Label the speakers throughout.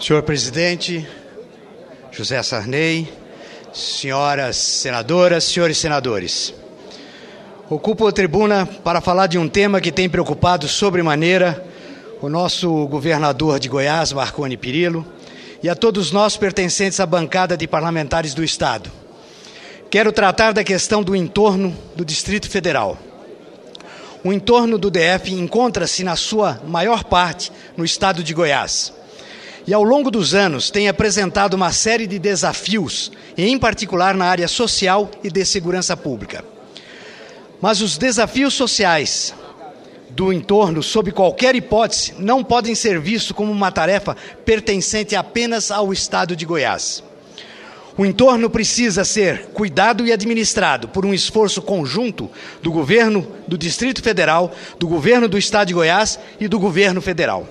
Speaker 1: Senhor presidente, José Sarney, senhoras senadoras, senhores senadores, ocupo a tribuna para falar de um tema que tem preocupado sobremaneira o nosso governador de Goiás, Marconi Perillo, e a todos nós pertencentes à bancada de parlamentares do Estado. Quero tratar da questão do entorno do Distrito Federal. O entorno do DF encontra-se, na sua maior parte, no estado de Goiás. E ao longo dos anos tem apresentado uma série de desafios, em particular na área social e de segurança pública. Mas os desafios sociais do entorno, sob qualquer hipótese, não podem ser vistos como uma tarefa pertencente apenas ao estado de Goiás. O entorno precisa ser cuidado e administrado por um esforço conjunto do governo do Distrito Federal, do governo do estado de Goiás e do governo federal.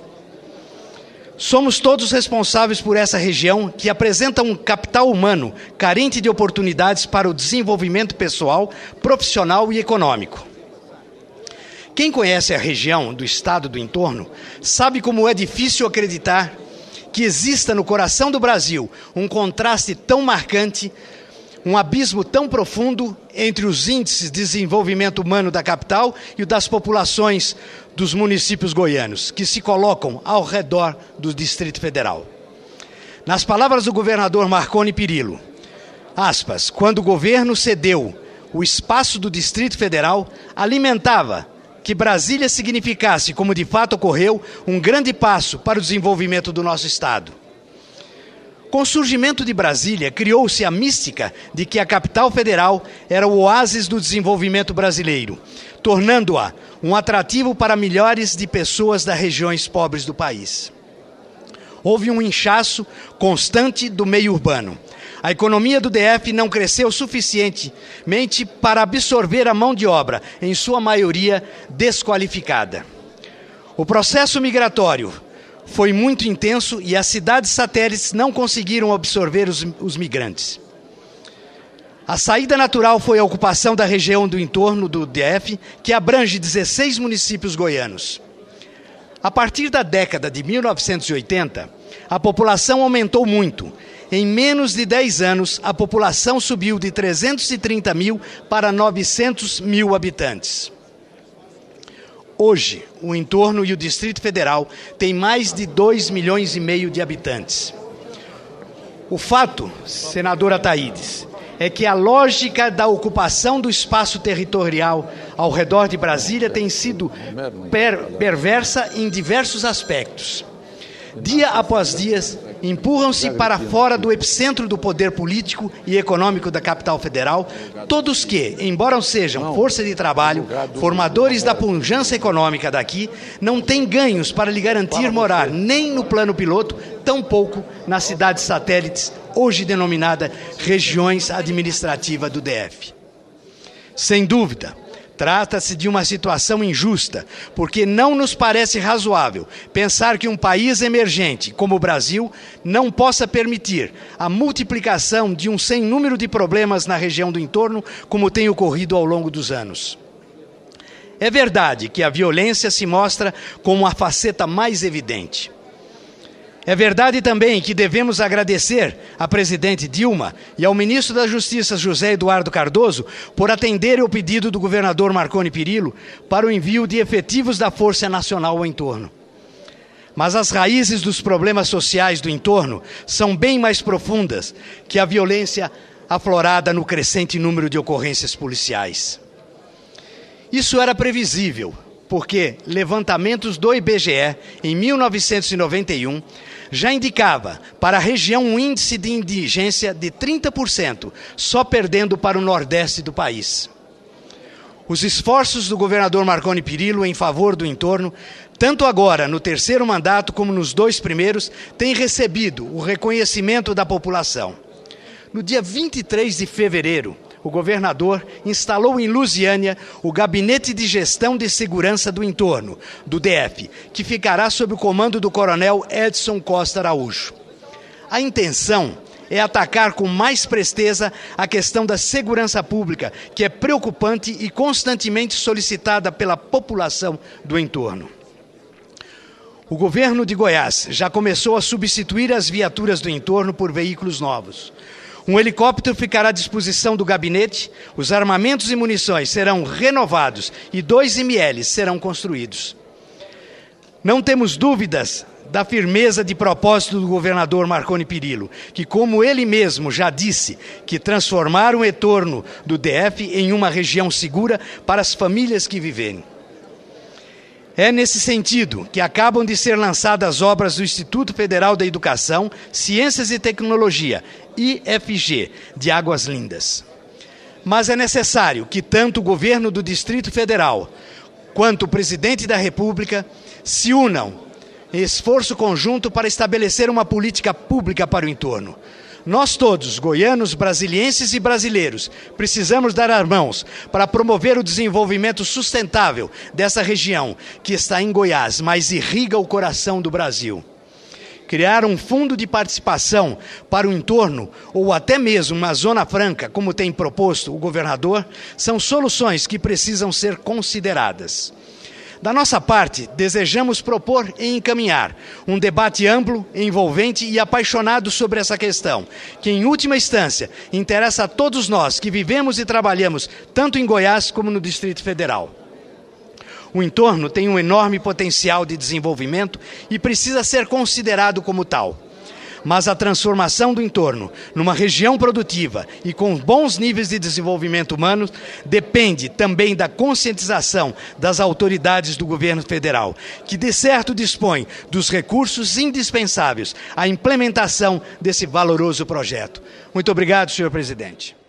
Speaker 1: Somos todos responsáveis por essa região que apresenta um capital humano carente de oportunidades para o desenvolvimento pessoal, profissional e econômico. Quem conhece a região do estado do entorno sabe como é difícil acreditar que exista no coração do Brasil um contraste tão marcante, um abismo tão profundo entre os índices de desenvolvimento humano da capital e o das populações dos municípios goianos, que se colocam ao redor do Distrito Federal. Nas palavras do governador Marconi Perillo, aspas, quando o governo cedeu o espaço do Distrito Federal, alimentava que Brasília significasse, como de fato ocorreu, um grande passo para o desenvolvimento do nosso Estado. Com o surgimento de Brasília, criou-se a mística de que a capital federal era o oásis do desenvolvimento brasileiro, tornando-a um atrativo para milhares de pessoas das regiões pobres do país. Houve um inchaço constante do meio urbano. A economia do DF não cresceu suficientemente para absorver a mão de obra, em sua maioria desqualificada. O processo migratório foi muito intenso e as cidades satélites não conseguiram absorver os migrantes. A saída natural foi a ocupação da região do entorno do DF, que abrange 16 municípios goianos. A partir da década de 1980, a população aumentou muito. Em menos de 10 anos, a população subiu de 330 mil para 900 mil habitantes. Hoje, o entorno e o Distrito Federal têm mais de 2,5 milhões de habitantes. O fato, senadora Thaídes, é que a lógica da ocupação do espaço territorial ao redor de Brasília tem sido perversa em diversos aspectos. Dia após dia, empurram-se para fora do epicentro do poder político e econômico da capital federal, todos que, embora sejam força de trabalho, formadores da pujança econômica daqui, não têm ganhos para lhe garantir morar nem no plano piloto, tampouco nas cidades satélites, hoje denominada regiões administrativas do DF. Sem dúvida, trata-se de uma situação injusta, porque não nos parece razoável pensar que um país emergente como o Brasil não possa permitir a multiplicação de um sem número de problemas na região do entorno, como tem ocorrido ao longo dos anos. É verdade que a violência se mostra como a faceta mais evidente. É verdade também que devemos agradecer à presidente Dilma e ao ministro da Justiça, José Eduardo Cardoso, por atenderem o pedido do governador Marconi Perillo para o envio de efetivos da Força Nacional ao entorno. Mas as raízes dos problemas sociais do entorno são bem mais profundas que a violência aflorada no crescente número de ocorrências policiais. Isso era previsível, porque levantamentos do IBGE, em 1991, já indicava para a região um índice de indigência de 30%, só perdendo para o nordeste do país. Os esforços do governador Marconi Perillo em favor do entorno, tanto agora no terceiro mandato como nos 2 primeiros, têm recebido o reconhecimento da população. No dia 23 de fevereiro, o governador instalou em Lusiânia o Gabinete de Gestão de Segurança do Entorno, do DF, que ficará sob o comando do coronel Edson Costa Araújo. A intenção é atacar com mais presteza a questão da segurança pública, que é preocupante e constantemente solicitada pela população do entorno. O governo de Goiás já começou a substituir as viaturas do entorno por veículos novos. Um helicóptero ficará à disposição do gabinete, os armamentos e munições serão renovados e 2 ML serão construídos. Não temos dúvidas da firmeza de propósito do governador Marconi Perillo, que, como ele mesmo já disse, que transformar o entorno do DF em uma região segura para as famílias que viverem. É nesse sentido que acabam de ser lançadas obras do Instituto Federal da Educação, Ciências e Tecnologia, IFG, de Águas Lindas. Mas é necessário que tanto o governo do Distrito Federal quanto o presidente da República se unam em esforço conjunto para estabelecer uma política pública para o entorno. Nós todos, goianos, brasilienses e brasileiros, precisamos dar as mãos para promover o desenvolvimento sustentável dessa região que está em Goiás, mas irriga o coração do Brasil. Criar um fundo de participação para o entorno ou até mesmo uma zona franca, como tem proposto o governador, são soluções que precisam ser consideradas. Da nossa parte, desejamos propor e encaminhar um debate amplo, envolvente e apaixonado sobre essa questão, que, em última instância, interessa a todos nós que vivemos e trabalhamos tanto em Goiás como no Distrito Federal. O entorno tem um enorme potencial de desenvolvimento e precisa ser considerado como tal. Mas a transformação do entorno numa região produtiva e com bons níveis de desenvolvimento humano depende também da conscientização das autoridades do governo federal, que de certo dispõe dos recursos indispensáveis à implementação desse valoroso projeto. Muito obrigado, senhor presidente.